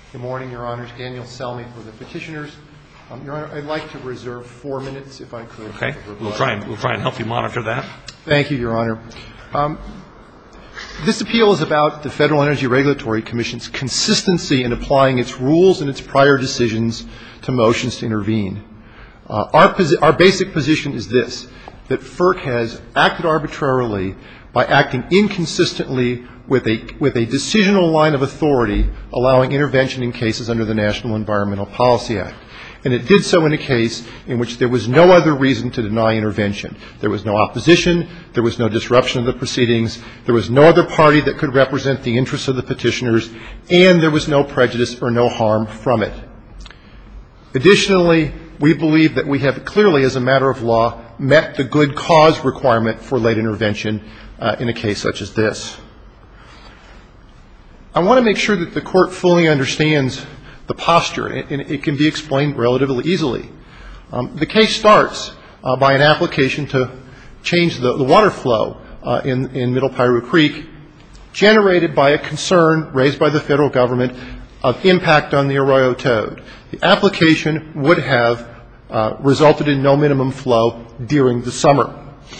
Good morning, Your Honors. Daniel Selmy for the petitioners. Your Honor, I'd like to reserve 4 minutes, if I could. Okay. We'll try and help you monitor that. Thank you, Your Honor. This appeal is about the Federal Energy Regulatory Commission's consistency in applying its rules and its prior decisions to motions to intervene. Our basic position is this, that FERC has acted arbitrarily by acting inconsistently with a decisional line of authority allowing intervention in cases under the National Environmental Policy Act. And it did so in a case in which there was no other reason to deny intervention. There was no opposition, there was no disruption of the proceedings, there was no other party that could represent the interests of the petitioners, and there was no prejudice or no harm from it. Additionally, we believe that we have clearly, as a matter of law, met the good cause requirement for late intervention in a case such as this. I want to make sure that the Court fully understands the posture, and it can be explained relatively easily. The case starts by an application to change the water flow in Middle Piru Creek, generated by a concern raised by the federal government of impact on the Arroyo toad. The application would have resulted in no minimum flow during the summer.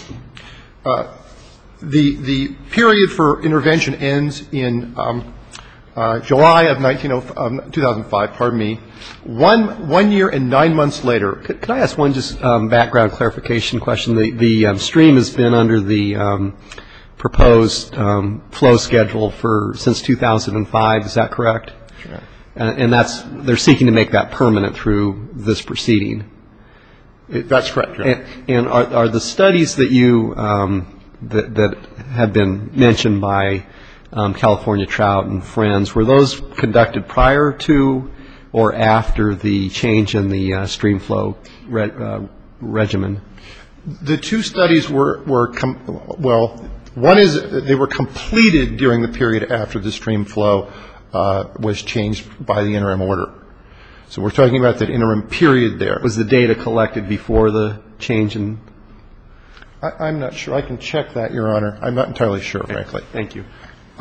The period for intervention ends in July of 2005, pardon me. 1 year and 9 months later. Could I ask one just background clarification question? The stream has been under the proposed flow schedule since 2005. Is that correct? Sure. And they're seeking to make that permanent through this proceeding. That's correct. Right. And are the studies that you that have been mentioned by California Trout and Friends, were those conducted prior to or after the change in the stream flow regimen? The two studies one is they were completed during the period after the stream flow was changed by the interim order. So we're talking about that interim period there. Was the data collected before the change in? I'm not sure. I can check that, Your Honor. I'm not entirely sure, frankly. Thank you.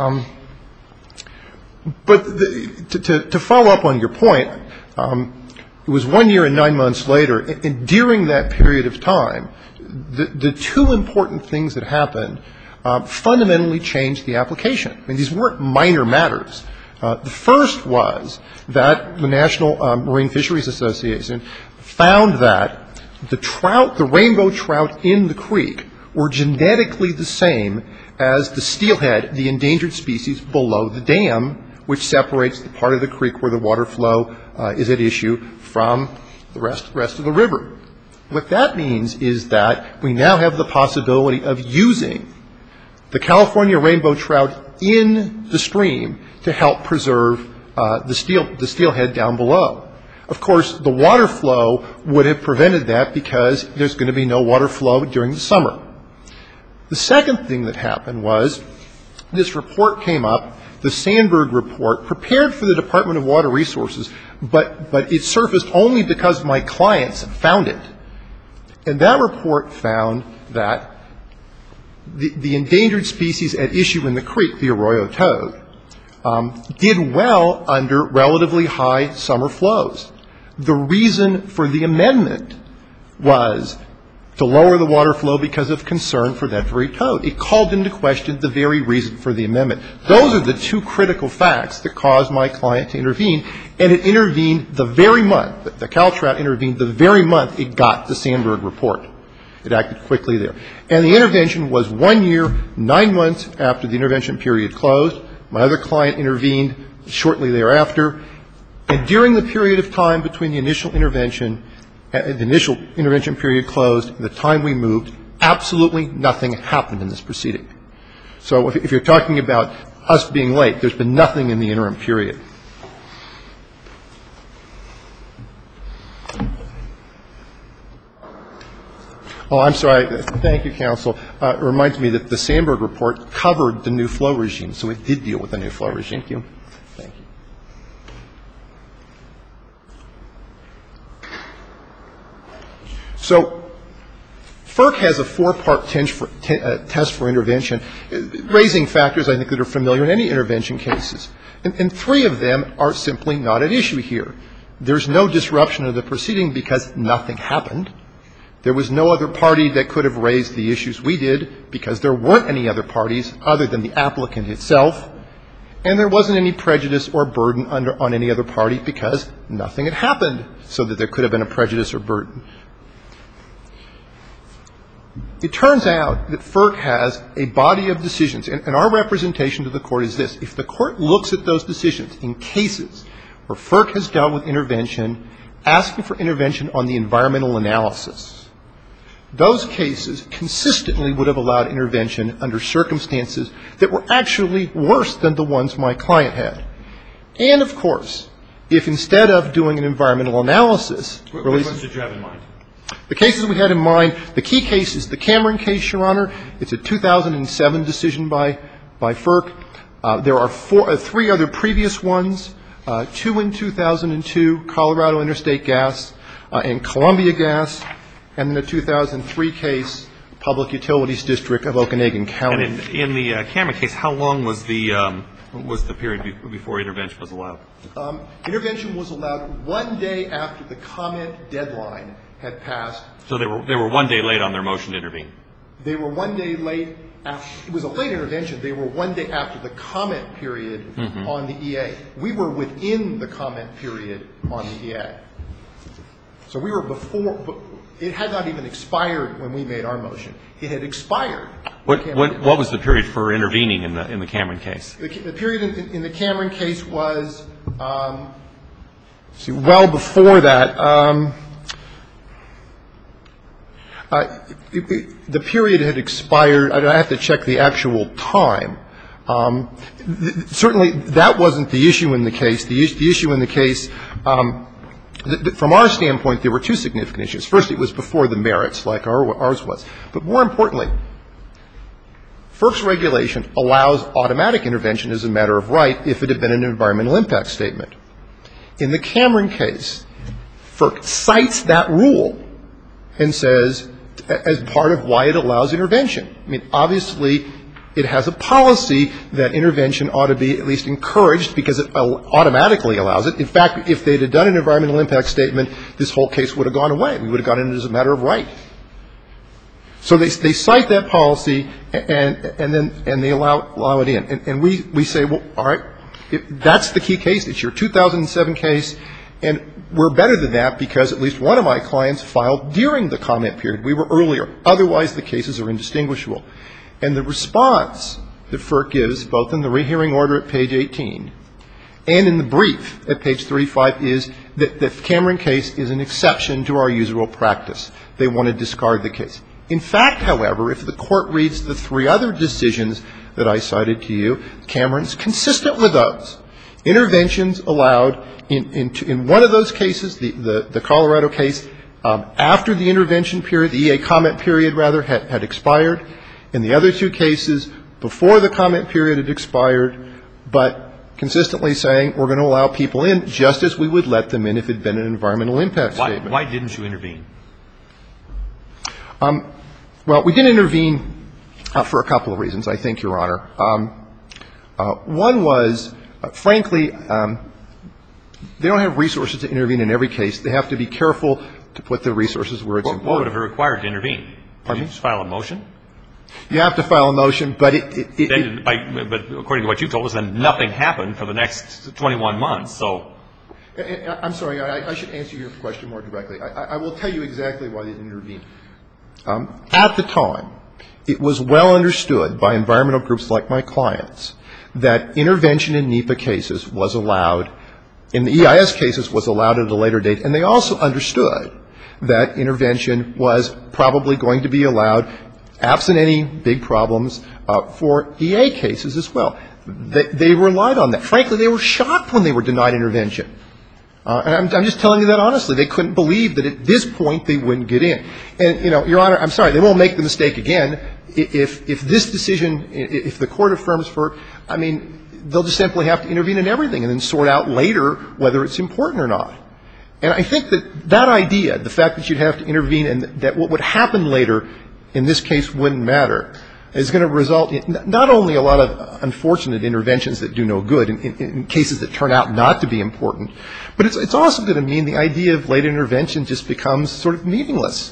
But to follow up on your point, it was 1 year and 9 months later, and during that period of time, the two important things that happened fundamentally changed the application. I mean, these weren't minor matters. The first was that the National Marine Fisheries Association found that the rainbow trout in the creek were genetically the same as the steelhead, the endangered species below the dam, which separates the part of the creek where the water flow is at issue from the rest of the river. What that means is that we now have the possibility of using the California rainbow trout in the stream to help preserve the steelhead down below. Of course, the water flow would have prevented that because there's going to be no water flow during the summer. The second thing that happened was this report came up, the Sandberg report, prepared for the Department of Water Resources, but it surfaced only because my clients found it. And that report found that the endangered species at issue in the creek, the Arroyo toad, did well under relatively high summer flows. The reason for the amendment was to lower the water flow because of concern for that very toad. It called into question the very reason for the amendment. Those are the two critical facts that caused my client to intervene, and it intervened the very month, the Caltrout intervened the very month it got the Sandberg report. It acted quickly there. And the intervention was 1 year, 9 months after the intervention period closed. My other client intervened shortly thereafter. And during the period of time between the initial intervention period closed and the time we moved, absolutely nothing happened in this proceeding. So if you're talking about us being late, there's been nothing in the interim period. Oh, I'm sorry. Thank you, counsel. It reminds me that the Sandberg report covered the new flow regime, so it did deal with the new flow regime. Thank you. Thank you. So FERC has a four-part test for intervention, raising factors, I think, that are familiar in any intervention cases. And three of them are simply not at issue here. There's no disruption of the proceeding because nothing happened. There was no other party that could have raised the issues we did because there weren't any other parties other than the applicant itself. And there wasn't any prejudice or burden on any other party because nothing had happened so that there could have been a prejudice or burden. It turns out that FERC has a body of decisions, and our representation to the Court is this. If the Court looks at those decisions in cases where FERC has dealt with intervention, asking for intervention on the environmental analysis, those cases consistently would have allowed intervention under circumstances that were actually worse than the ones my client had. And, of course, if instead of doing an environmental analysis, Which ones did you have in mind? The cases we had in mind, the key case is the Cameron case, Your Honor. It's a 2007 decision by FERC. There are three other previous ones, two in 2002, Colorado Interstate Gas and Columbia Gas, and then a 2003 case, Public Utilities District of Okanagan County. And in the Cameron case, how long was the period before intervention was allowed? Intervention was allowed 1 day after the comment deadline had passed. So they were 1 day late on their motion to intervene. They were 1 day late. It was a late intervention. They were 1 day after the comment period on the EA. We were within the comment period on the EA. So we were before, but it had not even expired when we made our motion. It had expired. What was the period for intervening in the Cameron case? The period in the Cameron case was, well before that. The period had expired. I have to check the actual time. Certainly, that wasn't the issue in the case. The issue in the case, from our standpoint, there were two significant issues. First, it was before the merits, like ours was. But more importantly, FERC's regulation allows automatic intervention as a matter of right if it had been an environmental impact statement. In the Cameron case, FERC cites that rule and says, as part of why it allows intervention. I mean, obviously, it has a policy that intervention ought to be at least encouraged because it automatically allows it. In fact, if they had done an environmental impact statement, this whole case would have gone away. We would have gotten it as a matter of right. So they cite that policy and they allow it in. And we say, well, all right, that's the key case. It's your 2007 case. And we're better than that because at least one of my clients filed during the comment period. We were earlier. Otherwise, the cases are indistinguishable. And the response that FERC gives, both in the rehearing order at page 18 and in the brief at page 35, is that the Cameron case is an exception to our usual practice. They want to discard the case. In fact, however, if the Court reads the three other decisions that I cited to you, Cameron's consistent with those. Interventions allowed in one of those cases, the Colorado case, after the intervention period, the EA comment period, rather, had expired. In the other two cases, before the comment period had expired, but consistently saying we're going to allow people in just as we would let them in if it had been an environmental impact statement. Why didn't you intervene? Well, we didn't intervene for a couple of reasons, I think, Your Honor. One was, frankly, they don't have resources to intervene in every case. They have to be careful to put their resources where it's important. What would have it required to intervene? Pardon me? Did you just file a motion? You have to file a motion, but but according to what you told us, then nothing happened for the next 21 months. So I'm sorry. I should answer your question more directly. I will tell you exactly why they didn't intervene. At the time, it was well understood by environmental groups like my clients that intervention in NEPA cases was allowed, in the EIS cases was allowed at a later date, and they also understood that intervention was probably going to be allowed, absent any big problems, for EA cases as well. They relied on that. Frankly, they were shocked when they were denied intervention. And I'm just telling you that honestly. They couldn't believe that at this point they wouldn't get in. And, you know, Your Honor, I'm sorry, they won't make the mistake again. If this decision, if the Court affirms FERC, I mean, they'll just simply have to intervene in everything and then sort out later whether it's important or not. And I think that idea, the fact that you'd have to intervene and that what would happen later in this case wouldn't matter is going to result in not only a lot of unfortunate interventions that do no good in cases that turn out not to be important, but it's also going to mean the idea of late intervention just becomes sort of meaningless.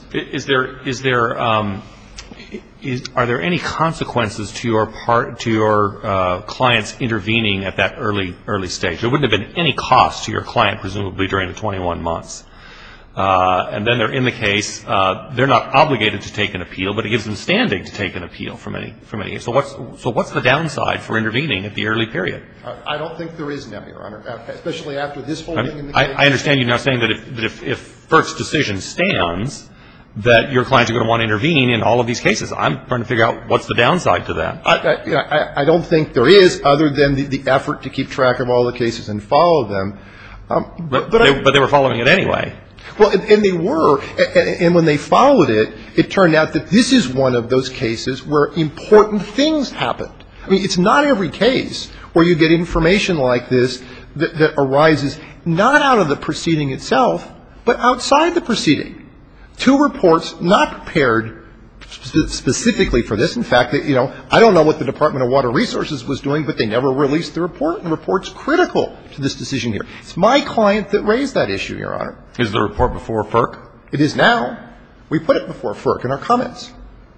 Are there any consequences to your clients intervening at that early stage? There wouldn't have been any cost to your client, presumably, during the 21 months. And then they're in the case. They're not obligated to take an appeal, but it gives them standing to take an appeal from any. So what's the downside for intervening at the early period? I don't think there is now, Your Honor, especially after this holding in the case. I understand you now saying that if FERC's decision stands, that your clients are going to want to intervene in all of these cases. I'm trying to figure out what's the downside to that. I don't think there is, other than the effort to keep track of all the cases and follow them. But they were following it anyway. Well, and they were, and when they followed it, it turned out that this is one of those cases where important things happened. I mean, it's not every case where you get information like this that arises not out of the proceeding itself, but outside the proceeding. 2 reports not prepared specifically for this. In fact, I don't know what the Department of Water Resources was doing, but they never released the report, and the report's critical to this decision here. It's my client that raised that issue, Your Honor. Is the report before FERC? It is now. We put it before FERC in our comments.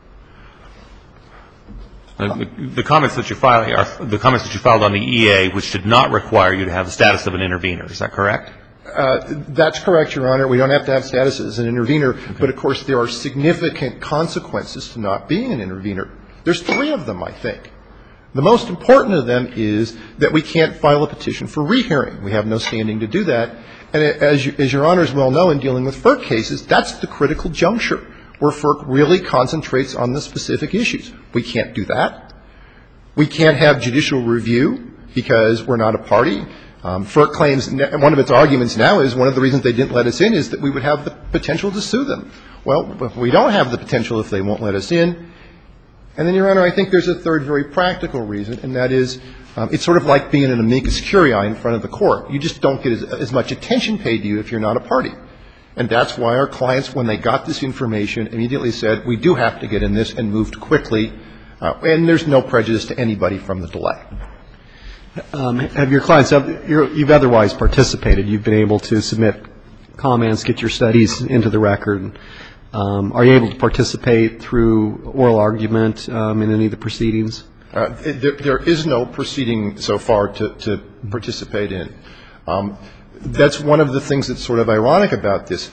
The comments that you filed are the comments that you filed on the EA, which did not require you to have the status of an intervener. Is that correct? That's correct, Your Honor. We don't have to have status as an intervener, but of course there are significant consequences to not being an intervener. There's 3 of them, I think. The most important of them is that we can't file a petition for rehearing. We have no standing to do that. And as Your Honors well know, in dealing with FERC cases, that's the critical juncture where FERC really concentrates on the specific issues. We can't do that. We can't have judicial review because we're not a party. FERC claims, one of its arguments now is one of the reasons they didn't let us in is that we would have the potential to sue them. Well, we don't have the potential if they won't let us in. And then, Your Honor, I think there's a third very practical reason, and that is it's sort of like being an amicus curiae in front of the court. You just don't get as much attention paid to you if you're not a party. And that's why our clients, when they got this information, immediately said, we do have to get in this, and moved quickly. And there's no prejudice to anybody from the delay. Have your clients, you've otherwise participated. You've been able to submit comments, get your studies into the record. Are you able to participate through oral argument in any of the proceedings? There is no proceeding so far to participate in. That's one of the things that's sort of ironic about this.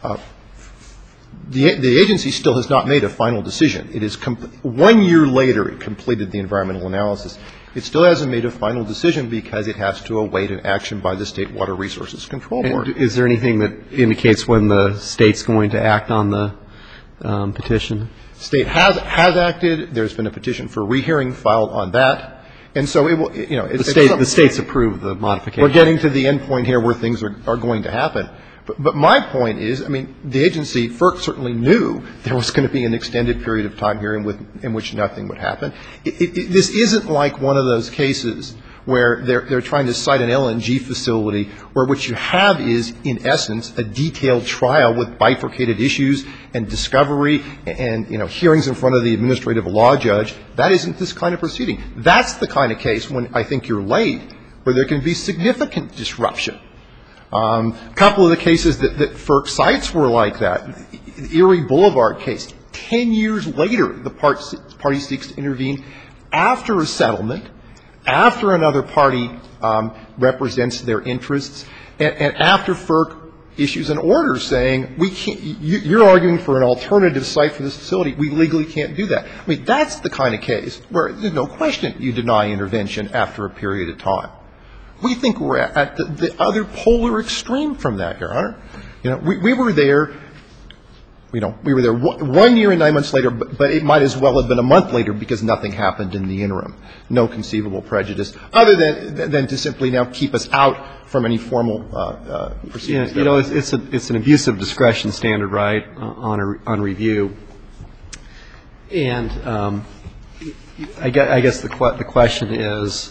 The agency still has not made a final decision. It is 1 year later it completed the environmental analysis. It still hasn't made a final decision because it has to await an action by the State Water Resources Control Board. And is there anything that indicates when the State's going to act on the petition? State has acted. There's been a petition for rehearing filed on that. And so it will, the State's approved the modification. We're getting to the end point here where things are going to happen. But my point is, I mean, the agency, FERC, certainly knew there was going to be an extended period of time here in which nothing would happen. This isn't like one of those cases where they're trying to cite an LNG facility where what you have is, in essence, a detailed trial with bifurcated issues and discovery and, hearings in front of the administrative law judge. That isn't this kind of proceeding. That's the kind of case when I think you're late where there can be significant disruption. A couple of the cases that FERC cites were like that. The Erie Boulevard case, 10 years later, the party seeks to intervene after a settlement, after another party represents their interests, and after FERC issues an order saying, you're arguing for an alternative site for this facility. We legally can't do that. I mean, that's the kind of case where there's no question you deny intervention after a period of time. We think we're at the other polar extreme from that, Your Honor. We were there, we were there 1 year and 9 months later, but it might as well have been a month later because nothing happened in the interim. No conceivable prejudice, other than to simply now keep us out from any formal proceedings. Yeah, it's an abuse of discretion standard, right, on review. And I guess the question is,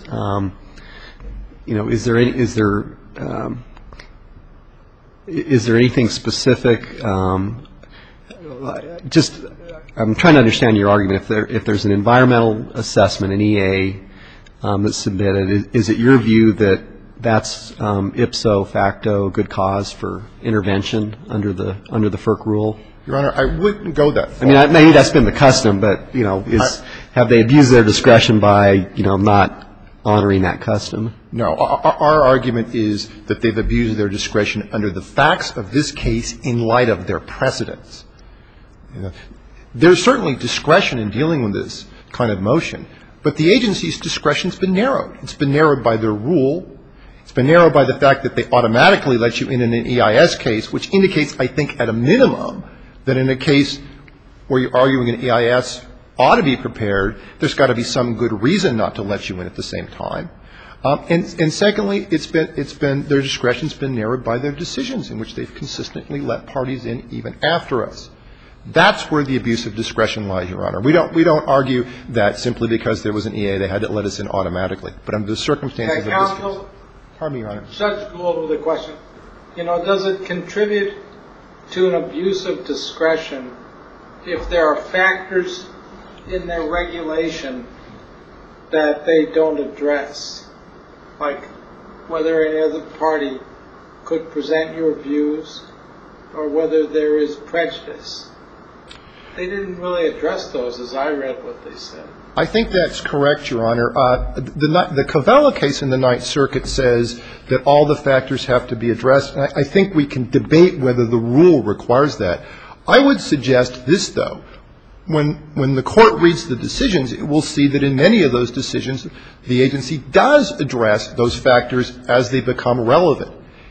is there anything specific? I'm trying to understand your argument. If there's an environmental assessment, an EA that's submitted, is it your view that that's ipso facto good cause for intervention under the FERC rule? Your Honor, I wouldn't go that far. I mean, maybe that's been the custom, but, have they abused their discretion by, not honoring that custom? No. Our argument is that they've abused their discretion under the facts of this case in light of their precedents. There's certainly discretion in dealing with this kind of motion, but the agency's discretion's been narrowed. It's been narrowed by their rule. It's been narrowed by the fact that they automatically let you in an EIS case, which indicates, I think, at a minimum, that in a case where you're arguing an EIS ought to be prepared, there's got to be some good reason not to let you in at the same time. And secondly, their discretion's been narrowed by their decisions in which they've consistently let parties in even after us. That's where the abuse of discretion lies, Your Honor. We don't argue that simply because there was an EA they had to let us in automatically. But under the circumstances of this case. Counsel, Pardon me, Your Honor. Judge Gould with a question. Does it contribute to an abuse of discretion if there are factors in their regulation that they don't address, like whether any other party could present your views or whether there is prejudice? They didn't really address those as I read what they said. I think that's correct, Your Honor. The Covella case in the Ninth Circuit says that all the factors have to be addressed. And I think we can debate whether the rule requires that. I would suggest this, though. When the court reads the decisions, it will see that in many of those decisions, the agency does address those factors as they become relevant.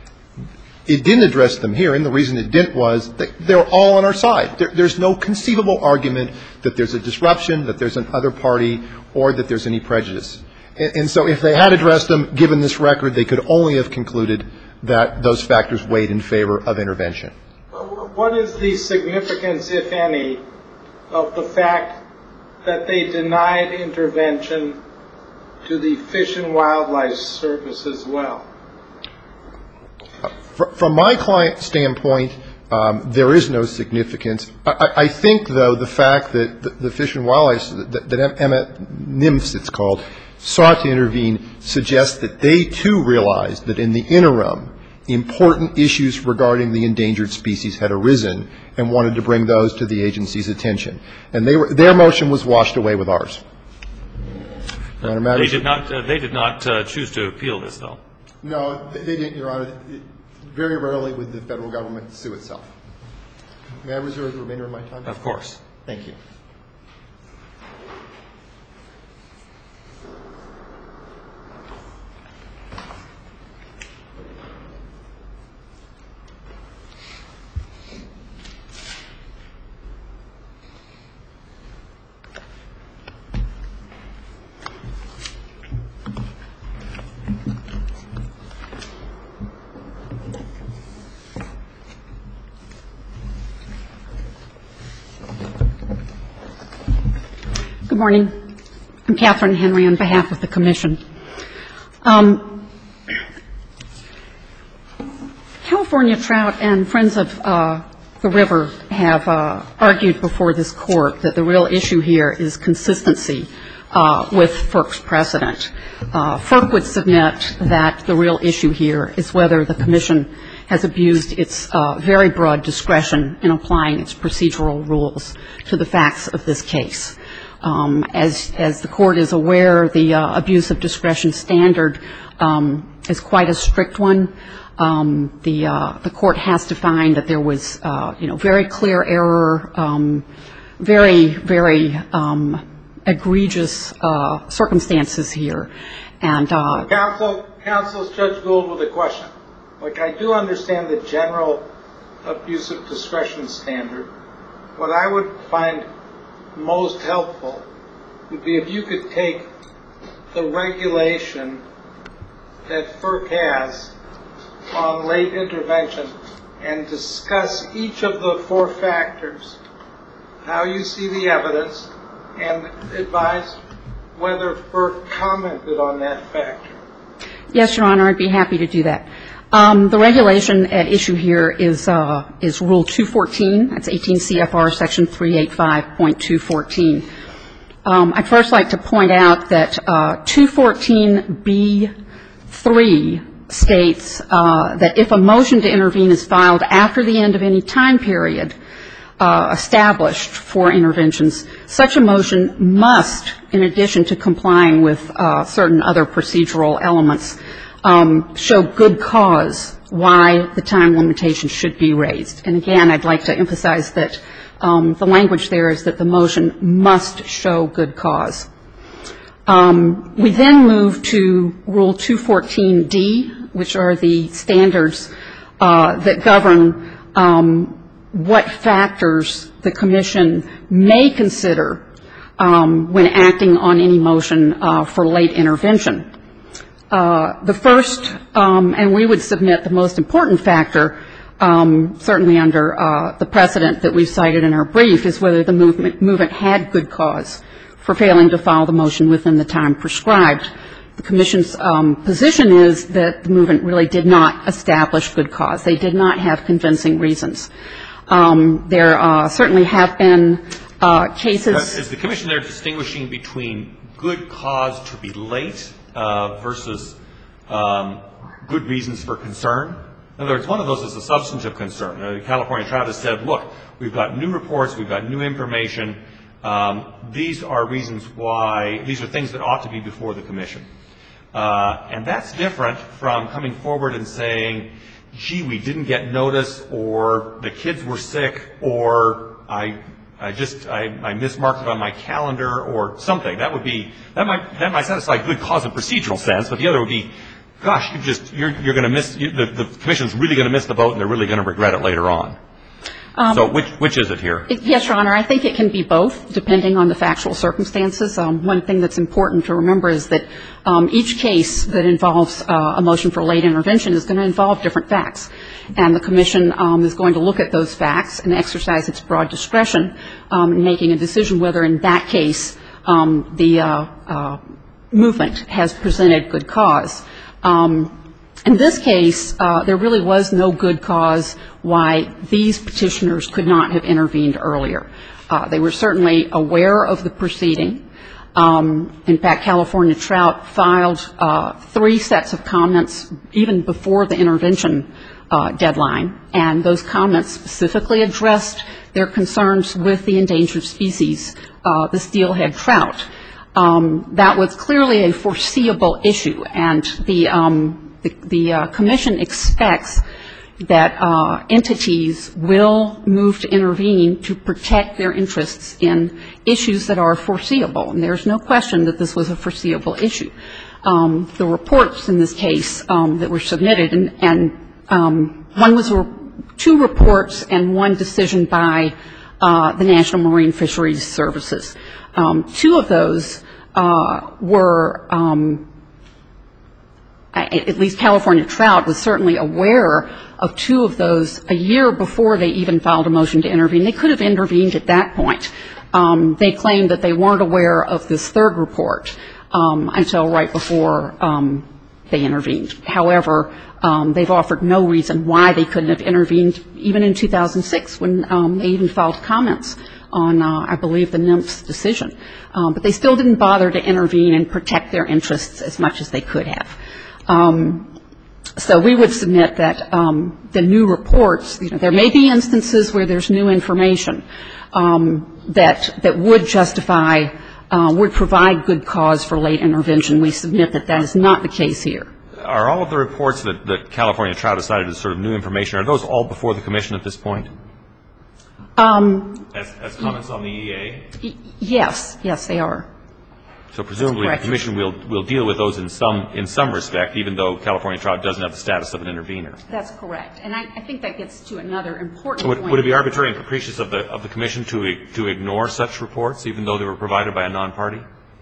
It didn't address them here, and the reason it didn't was that they're all on our side. There's no conceivable argument that there's a disruption, that there's another party, or that there's any prejudice. And so if they had addressed them, given this record, they could only have concluded that those factors weighed in favor of intervention. What is the significance, if any, of the fact that they denied intervention to the Fish and Wildlife Service as well? From my client's standpoint, there is no significance. I think, though, the fact that the Fish and Wildlife, that NIMS it's called, sought to intervene suggests that they, too, realized that in the interim, important issues regarding the endangered species had arisen and wanted to bring those to the agency's attention. And their motion was washed away with ours. They did not choose to appeal this, though. No, they didn't, Your Honor. Very rarely would the federal government sue itself. May I reserve the remainder of my time? Of course. Thank you. Good morning. I'm Catherine Henry on behalf of the Commission. California Trout and Friends of the River have argued before this Court that the real issue here is consistency with FERC's precedent. FERC would submit that the real issue here is whether the Commission has abused its very broad discretion in applying its procedural rules to the facts of this case. As the Court is aware, the abuse of discretion standard is quite a strict one. The Court has to find that there was, very clear error, very egregious circumstances here. And Counsel, Judge Gould with a question. I do understand the general abuse of discretion standard. What I would find most helpful would be if you could take the regulation that FERC has on late intervention and discuss each of the four factors, how you see the evidence, and advise whether FERC commented on that factor. Yes, Your Honor, I'd be happy to do that. The regulation at issue here is Rule 214. That's 18 CFR Section 385.214. I'd first like to point out that 214B3 states that if a motion to intervene is filed after the end of any time period established for interventions, such a motion must, in addition to complying with certain other procedural elements, show good cause why the time limitation should be raised. And again, I'd like to emphasize that the language there is that the motion must show good cause. We then move to Rule 214D, which are the standards that govern what factors the Commission may consider when acting on any motion for late intervention. The first, and we would submit the most important factor, certainly under the precedent that we've cited in our brief, is whether the movement had good cause for failing to file the motion within the time prescribed. The Commission's position is that the movement really did not establish good cause. They did not have convincing reasons. There certainly have been cases. Is the Commission there distinguishing between good cause to be late versus good reasons for concern? In other words, one of those is a substantive concern. The California Trout has said, look, we've got new reports, we've got new information. These are reasons why, these are things that ought to be before the Commission. And that's different from coming forward and saying, gee, we didn't get notice, or the kids were sick, or I mismarked it on my calendar, or something. That might satisfy good cause in procedural sense, but the other would be, gosh, you're going to miss, the Commission's really going to miss the boat, and they're really going to regret it later on. So which is it here? Yes, Your Honor. I think it can be both, depending on the factual circumstances. One thing that's important to remember is that each case that involves a motion for late intervention is going to involve different facts. And the Commission is going to look at those facts and exercise its broad discretion in making a decision whether in that case the movement has presented good cause. In this case, there really was no good cause why these petitioners could not have intervened earlier. They were certainly aware of the proceeding. In fact, California Trout filed 3 sets of comments even before the intervention deadline, and those comments specifically addressed their concerns with the endangered species, the steelhead trout. That was clearly a foreseeable issue, and the Commission expects that entities will move to intervene to protect their interests in issues that are foreseeable. And there's no question that this was a foreseeable issue. The reports in this case that were submitted, and one was 2 reports and 1 decision by the National Marine Fisheries Services. 2 of those were at least California Trout was certainly aware of 2 of those a year before they even filed a motion to intervene. They could have intervened at that point. They claimed that they weren't aware of this 3rd report until right before they intervened. However, they've offered no reason why they couldn't have intervened even in 2006 when they even filed comments on, I believe, the NMFS decision. But they still didn't bother to intervene and protect their interests as much as they could have. So we would submit that the new reports, there may be instances where there's new information that would justify, would provide good cause for late intervention. We submit that that is not the case here. Are all of the reports that California Trout decided is sort of new information, are those all before the Commission at this point? As comments on the EA? Yes, they are. So presumably the Commission will deal with those in some respect, even though California Trout doesn't have the status of an intervener. That's correct. And I think that gets to another important point. Would it be arbitrary and capricious of the Commission to ignore such reports, even though they were provided by a non-party?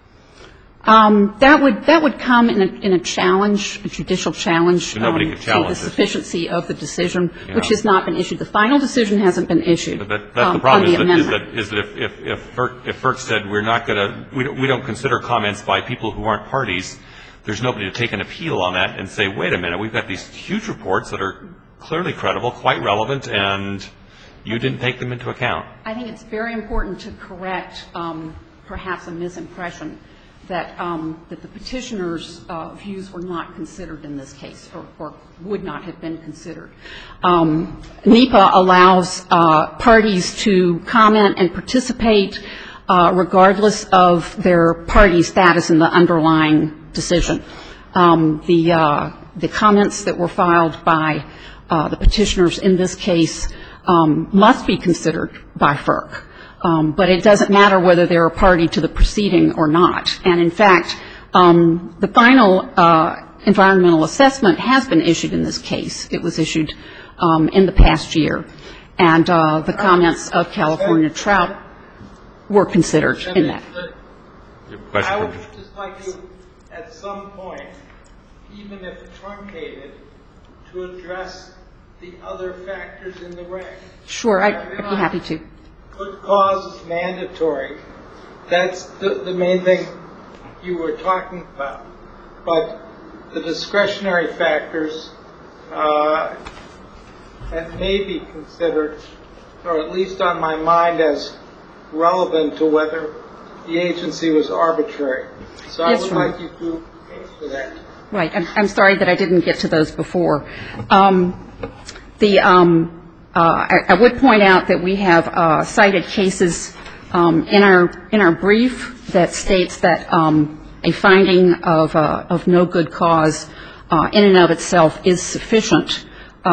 That would come in a challenge, a judicial challenge, Nobody could challenge to the sufficiency of the decision, which has not been issued. The final decision hasn't been issued. But that's the problem, is that if FERC said we don't consider comments by people who aren't parties, there's nobody to take an appeal on that and say, wait a minute, we've got these huge reports that are clearly credible, quite relevant, and you didn't take them into account. I think it's very important to correct perhaps a misimpression that the petitioner's views were not considered in this case or would not have been considered. NEPA allows parties to comment and participate regardless of their party status in the underlying decision. The comments that were filed by the petitioners in this case must be considered by FERC. But it doesn't matter whether they're a party to the proceeding or not. And in fact, the final environmental assessment has been issued in this case. It was issued in the past year. And the comments of California Trout were considered in that. I would just like you, at some point, even if truncated, to address the other factors in the reg. Sure, I'd be happy to. Good cause is mandatory. That's the main thing you were talking about. But the discretionary factors that may be considered, or at least on my mind, as relevant to whether the agency was arbitrary. So I would like you to answer that. Right. I'm sorry that I didn't get to those before. I would point out that we have cited cases in our brief that states that a finding of no good cause in and of itself is sufficient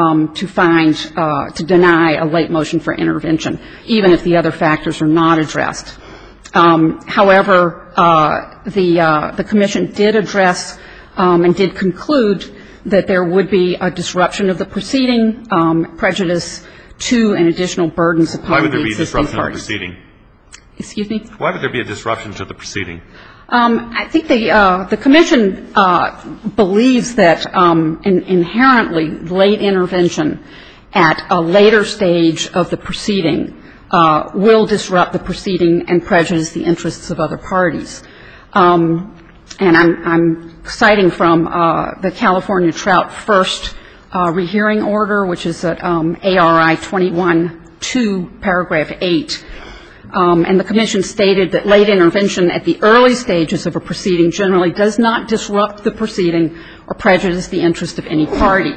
to deny a late motion for intervention, even if the other factors are not addressed. However, the Commission did address and did conclude that there would be a disruption of the proceeding, prejudice to and additional burdens upon the existing parties. Why would there be a disruption of the proceeding? Excuse me? Why would there be a disruption to the proceeding? I think the Commission believes that inherently late intervention at a later stage of the proceeding will disrupt the proceeding and prejudice the interests of other parties. And I'm citing from the California Trout First rehearing order, which is at ARI 21-2, paragraph 8. And the Commission stated that late intervention at the early stages of a proceeding generally does not disrupt the proceeding or prejudice the interest of any party.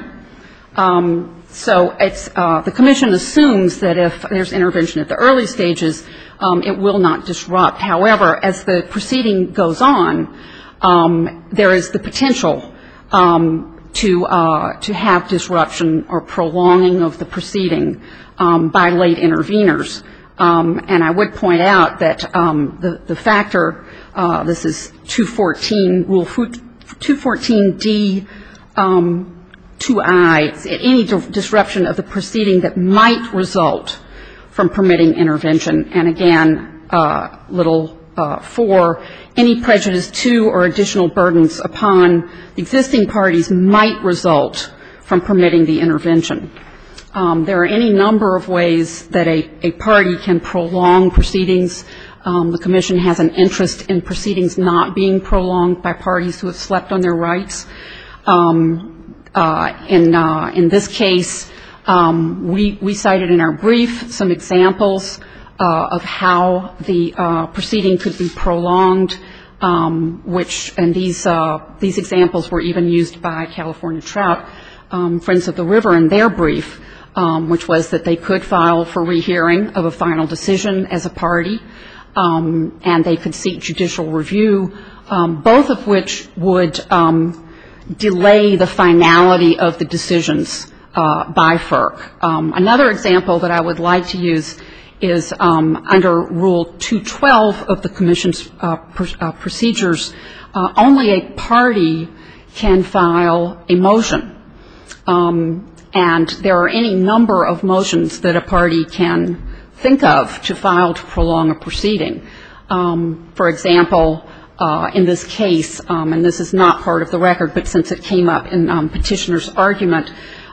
So it's the Commission assumes that if there's intervention at the early stages, it will not disrupt. However, as the proceeding goes on, there is the potential to have disruption or prolonging of the proceeding by late interveners. And I would point out that the factor, this is 214, Rule 214D 2I, any disruption of the proceeding that might result from permitting intervention. And again, little 4, any prejudice to or additional burdens upon the existing parties might result from permitting the intervention. There are any number of ways that a party can prolong proceedings. The Commission has an interest in proceedings not being prolonged by parties who have slept on their rights. In this case, we cited in our brief some examples of how the proceeding could be prolonged, and these examples were even used by California Trout, Friends of the River, in their brief, which was that they could file for rehearing of a final decision as a party, and they could seek judicial review, both of which would delay the finality of the decisions by FERC. Another example that I would like to use is under Rule 212 of the Commission's procedures, only a party can file a motion. And there are any number of motions that a party can think of to file to prolong a proceeding. For example, in this case, and this is not part of the record, but since it came up in petitioner's argument,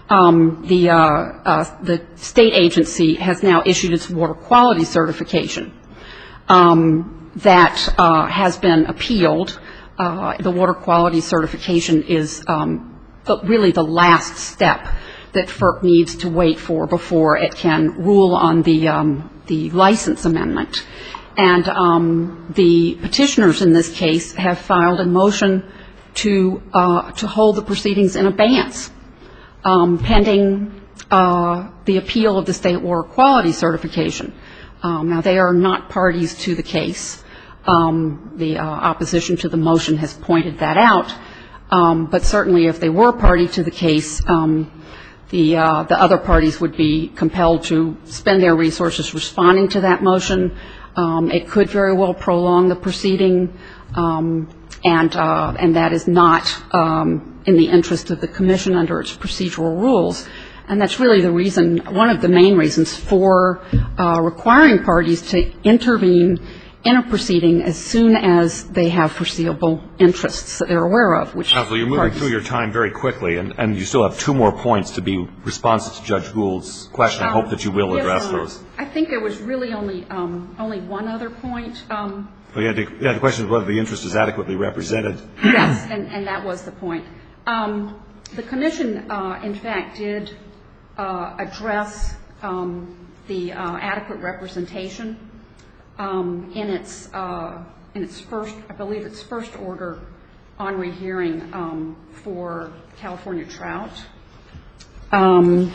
the state agency has now issued its water quality certification that has been appealed, the water quality certification is really the last step that FERC needs to wait for before it can rule on the license amendment. And the petitioners in this case have filed a motion to hold the proceedings in abeyance, pending the appeal of the state water quality certification. Now, they are not parties to the case. The opposition to the motion has pointed that out. But certainly if they were party to the case, the other parties would be compelled to spend their resources responding to that motion. It could very well prolong the proceeding, and that is not in the interest of the Commission under its procedural rules. And that's really the reason, one of the main reasons for requiring parties to intervene in a proceeding as soon as they have foreseeable interests that they're aware of. Counsel, you're moving through your time very quickly, and you still have 2 more points to be responsive to Judge Gould's question. I hope that you will address those. I think there was really only one other point. The question is whether the interest is adequately represented. Yes, and that was the point. The Commission, in fact, did address the adequate representation in its first, I believe its first order on rehearing for California Trout. And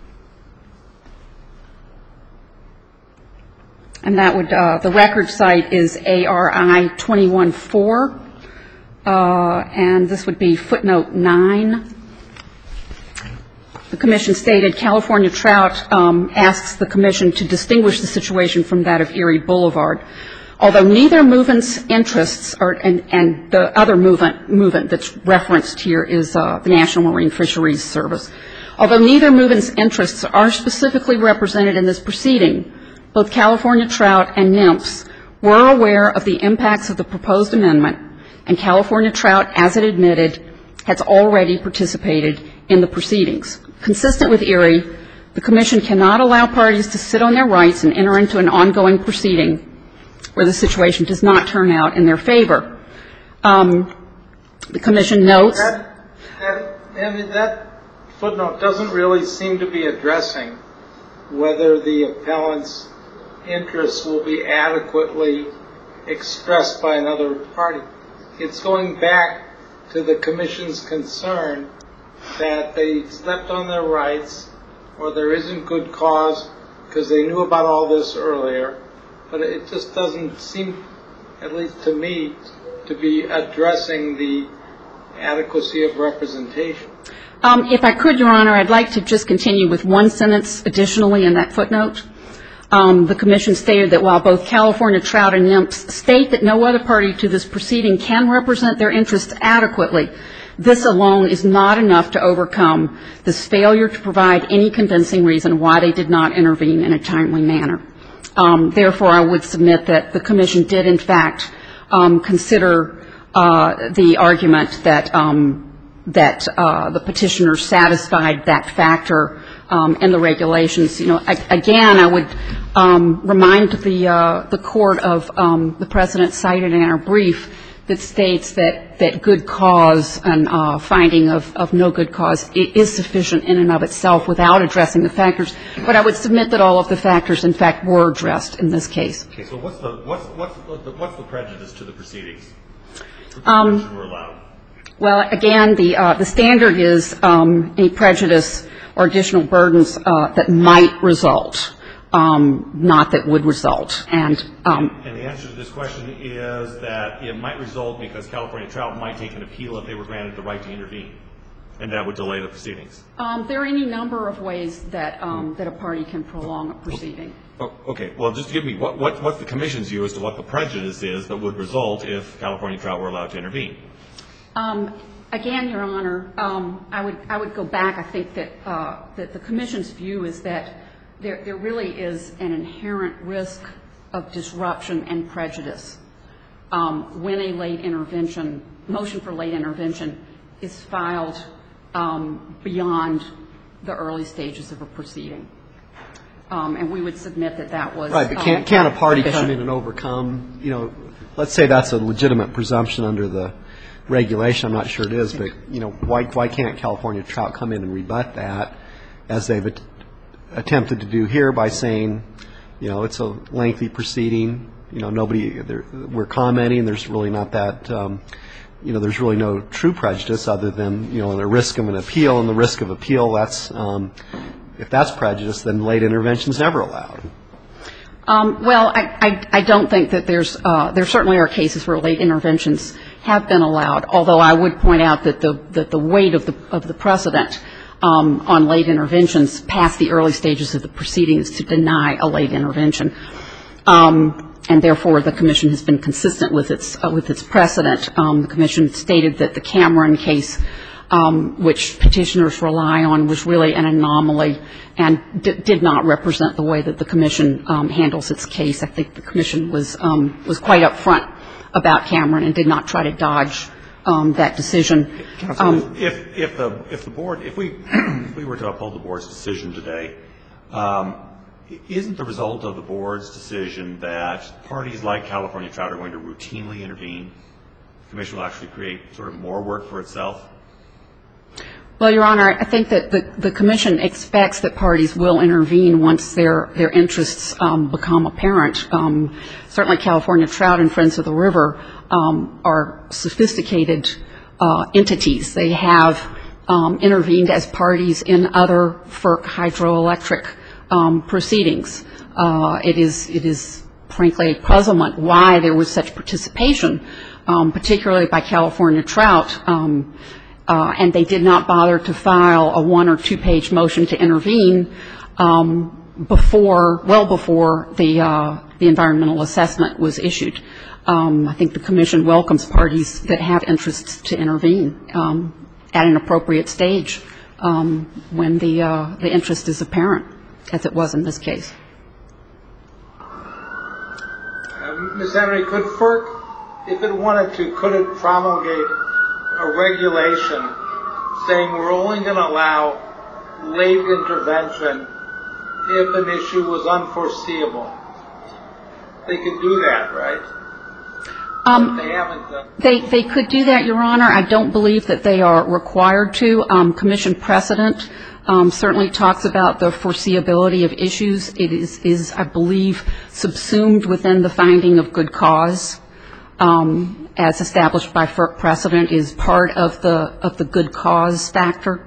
that would, the record site is ARI 21-4, and this would be footnote 9. The Commission stated California Trout asks the Commission to distinguish the situation from that of Erie Boulevard. Although neither movement's interests and the other movement that's referenced here is the National Marine Fisheries Service. Although neither movement's interests are specifically represented in this proceeding, both California Trout and NMFS were aware of the impacts of the proposed amendment, and California Trout, as it admitted, has already participated in the proceedings. Consistent with Erie, the Commission cannot allow parties to sit on their rights and enter into an ongoing proceeding where the situation does not turn out in their favor. The Commission notes that footnote doesn't really seem to be addressing whether the appellant's interests will be adequately expressed by another party. It's going back to the Commission's concern that they slept on their rights or there isn't good cause because they knew about all this earlier. But it just doesn't seem, at least to me, to be addressing the adequacy of representation. If I could, Your Honor, I'd like to just continue with one sentence additionally in that footnote. The Commission stated that while both California Trout and NMFS state that no other party to this proceeding can represent their interests adequately, this alone is not enough to overcome this failure to provide any convincing reason why they did not intervene in a timely manner. Therefore, I would submit that the Commission did, in fact, consider the argument that the petitioner satisfied that factor in the regulations. You know, again, I would remind the Court of the precedent cited in our brief that states that good cause and finding of no good cause is sufficient in and of itself without addressing the factors. But I would submit that all of the factors, in fact, were addressed in this case. Okay, so what's the prejudice to the proceedings? Were allowed? Well, again, the standard is any prejudice or additional burdens that might result, not that would result. And the answer to this question is that it might result because California Trout might take an appeal if they were granted the right to intervene, and that would delay the proceedings. There are any number of ways that a party can prolong a proceeding. Oh, okay. Well, just give me what's the Commission's view as to what the prejudice is that would result if California Trout were allowed to intervene? Again, Your Honor, I would go back. I think that the Commission's view is that there really is an inherent risk of disruption and prejudice when a late intervention, motion for late intervention, is filed beyond the early stages of a proceeding. And we would submit that that was Right, but can a party come sufficient. in and overcome, you know, let's say that's a legitimate presumption under the regulation. I'm not sure it is, but, you know, why can't California Trout come in and rebut that as they've attempted to do here by saying, you know, it's a lengthy proceeding, you know, we're commenting, there's really not that, you know, there's really no true prejudice other than, you know, the risk of an appeal, and the risk of appeal, that's, if that's prejudice, then late intervention's never allowed. Well, I don't think that there certainly are cases where late interventions have been allowed, although I would point out that the weight of the precedent on late interventions past the early stages of the proceedings to deny a late intervention. And therefore, the Commission has been consistent with its precedent. The Commission stated that the Cameron case, which petitioners rely on, was really an anomaly and did not represent the way that the Commission handles its case. I think the Commission was quite upfront about Cameron and did not try to dodge that decision. Counsel, if the board, if we were to uphold the board's decision today, isn't the result of the board's decision that parties like California Trout are going to routinely intervene? The Commission will actually create sort of more work for itself? Well, Your Honor, I think that the Commission expects that parties will intervene once their interests become apparent. Certainly California Trout and Friends of the River are sophisticated entities. They have intervened as parties in other FERC hydroelectric proceedings. It is frankly a puzzlement why there was such participation, particularly by California Trout, and they did not bother to file a 1- or 2-page motion to intervene well before the environmental assessment was issued. I think the Commission welcomes parties that have interests to intervene at an appropriate stage when the interest is apparent, as it was in this case. Ms. Henry, could FERC, if it wanted to, could it promulgate a regulation saying we're only going to allow late intervention if an issue was unforeseeable? They could do that, right? They haven't done. They could do that, Your Honor. I don't believe that they are required to. Commission precedent certainly talks about the foreseeability of issues. It is, I believe, subsumed within the finding of good cause, as established by FERC precedent, is part of the good cause factor.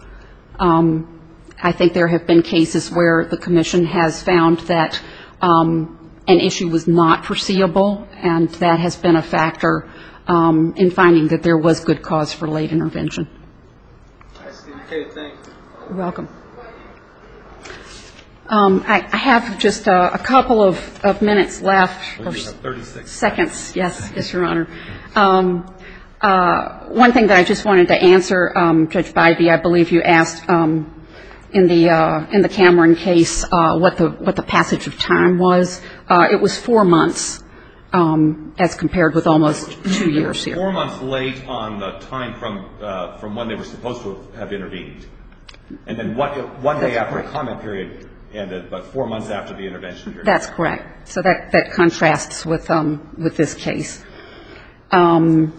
I think there have been cases where the Commission has found that an issue was not foreseeable, and that has been a factor in finding that there was good cause for late intervention. I see. Okay, thank you. You're welcome. I have just a couple of minutes left. Or 36 seconds. Yes, Your Honor. One thing that I just wanted to answer, Judge Bybee, I believe you asked in the Cameron case what the passage of time was. It was 4 months as compared with almost 2 years here. 4 months late on the time from when they were supposed to have intervened. And then one day after the comment period ended, but 4 months after the intervention period. That's correct. So that contrasts with this case. And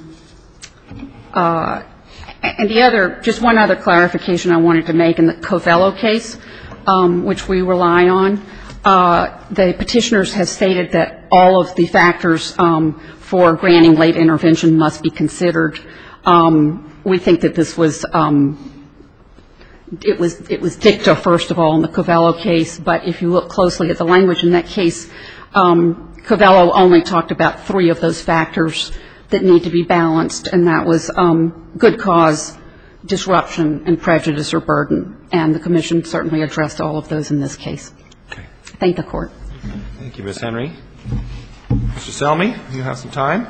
just one other clarification I wanted to make in the Covello case, which we rely on. The petitioners have stated that all of the factors for granting late intervention must be considered. We think that this was it was dicta, first of all, in the Covello case, but if you look closely at the language in that case, Covello only talked about 3 of those factors that need to be balanced, and that was good cause, disruption, and prejudice or burden. And the Commission certainly addressed all of those in this case. Okay. Thank the Court. Thank you, Ms. Henry. Mr. Selmy, you have some time.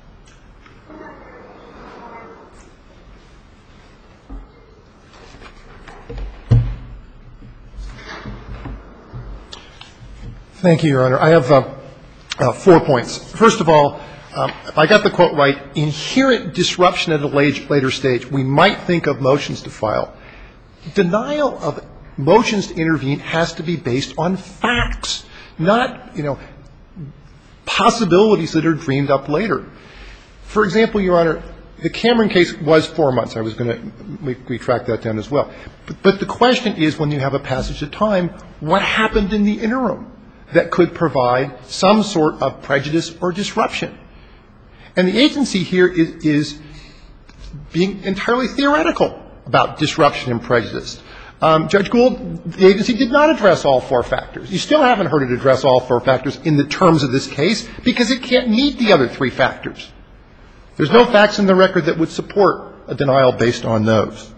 Thank you, Your Honor. I have 4 points. First of all, if I got the quote right, inherent disruption at a later stage, we might think of motions to file. Denial of motions to intervene has to be based on facts, not, possibilities that are dreamed up later. For example, Your Honor, the Cameron case was 4 months. I was going to retract that down as well. But the question is, when you have a passage of time, what happened in the interim that could provide some sort of prejudice or disruption? And the agency here is being entirely theoretical about disruption and prejudice. Judge Gould, the agency did not address all 4 factors. You still haven't heard it address all 4 factors in the terms of this case because it can't meet the other 3 factors. There's no facts in the record that would support a denial based on those.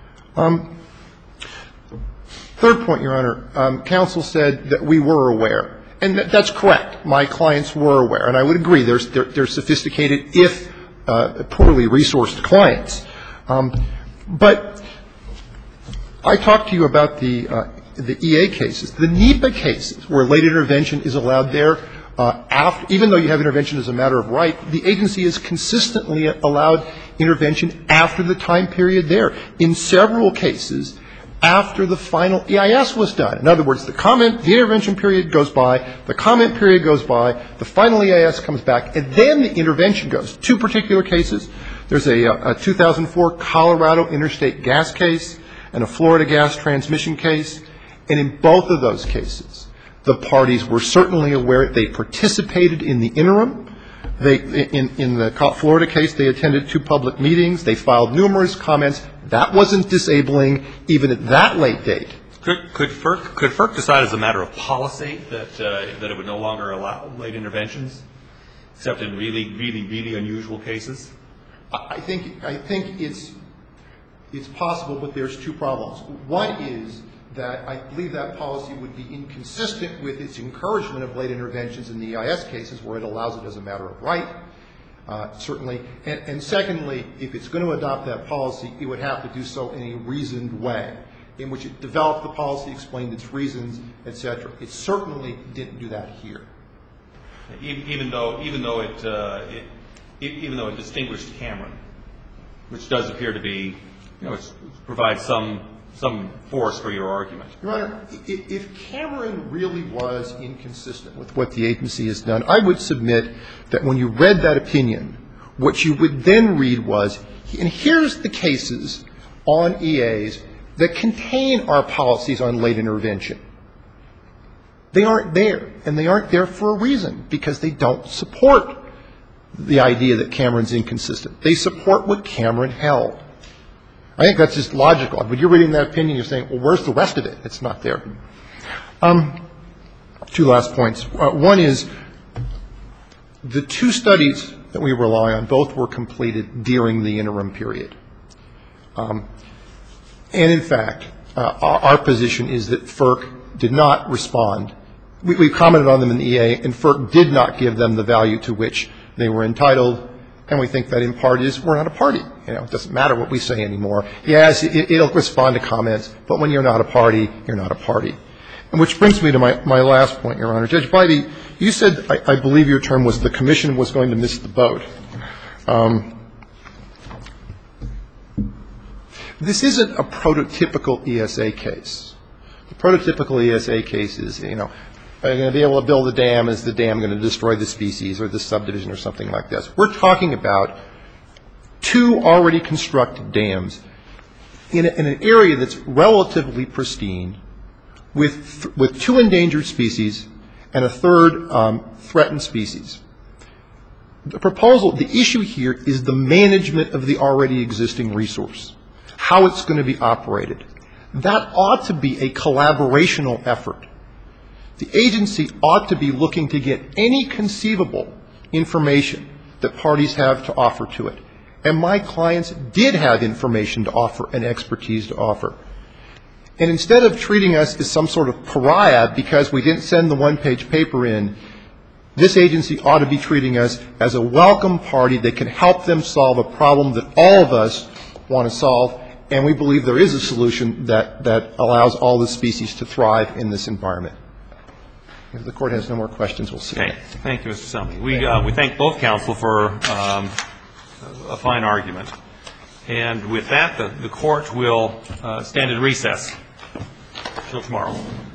Third point, Your Honor, counsel said that we were aware. And that's correct. My clients were aware. And I would agree. They're sophisticated, if poorly resourced clients. But I talked to you about the EA cases. The NEPA cases, where late intervention is allowed there, even though you have intervention as a matter of right, the agency has consistently allowed intervention after the time period there. In several cases, after the final EIS was done. In other words, the intervention period goes by, the comment period goes by, the final EIS comes back, and then the intervention goes. 2 particular cases. There's a 2004 Colorado interstate gas case and a Florida gas transmission case. And in both of those cases, the parties were certainly aware. They participated in the interim. In the Florida case, they attended 2 public meetings. They filed numerous comments. That wasn't disabling even at that late date. Could FERC decide as a matter of policy that it would no longer allow late interventions, except in really, really, really unusual cases? I think it's possible, but there's 2 problems. One is that I believe that policy would be inconsistent with its encouragement of late interventions in the EIS cases, where it allows it as a matter of right, certainly. And secondly, if it's going to adopt that policy, it would have to do so in a reasoned way, in which it developed the policy, explained its reasons, et cetera. It certainly didn't do that here. Even though it distinguished Cameron, which does appear to be, provides some force for your argument. Your Honor, if Cameron really was inconsistent with what the agency has done, I would submit that when you read that opinion, what you would then read was, and here's the cases on EAs that contain our policies on late intervention. They aren't there, and they aren't there for a reason, because they don't support the idea that Cameron's inconsistent. They support what Cameron held. I think that's just logical. When you're reading that opinion, you're saying, well, where's the rest of it? It's not there. 2 last points. One is the 2 studies that we rely on, both were completed during the interim period. And in fact, our position is that FERC did not respond. We commented on them in the EA, and FERC did not give them the value to which they were entitled. And we think that in part is we're not a party. It doesn't matter what we say anymore. Yes, it'll respond to comments, but when you're not a party, you're not a party. And which brings me to my last point, Your Honor. Judge Bybee, you said, I believe your term was the commission was going to miss the boat. This isn't a prototypical ESA case. The prototypical ESA case is, are you going to be able to build a dam? Is the dam going to destroy the species or the subdivision or something like this? We're talking about 2 already constructed dams in an area that's relatively pristine with 2 endangered species and a 3rd threatened species. The proposal, the issue here is the management of the already existing resource, how it's going to be operated. That ought to be a collaborational effort. The agency ought to be looking to get any conceivable information that parties have to offer to it. And my clients did have information to offer and expertise to offer. And instead of treating us as some sort of pariah because we didn't send the 1-page paper in, this agency ought to be treating us as a welcome party that can help them solve a problem that all of us want to solve. And we believe there is a solution that allows all the species to thrive in this environment. If the Court has no more questions, we'll see. Okay. Thank you, Mr. Selmy. We thank both counsel for a fine argument. And with that, the Court will stand in recess. Till tomorrow.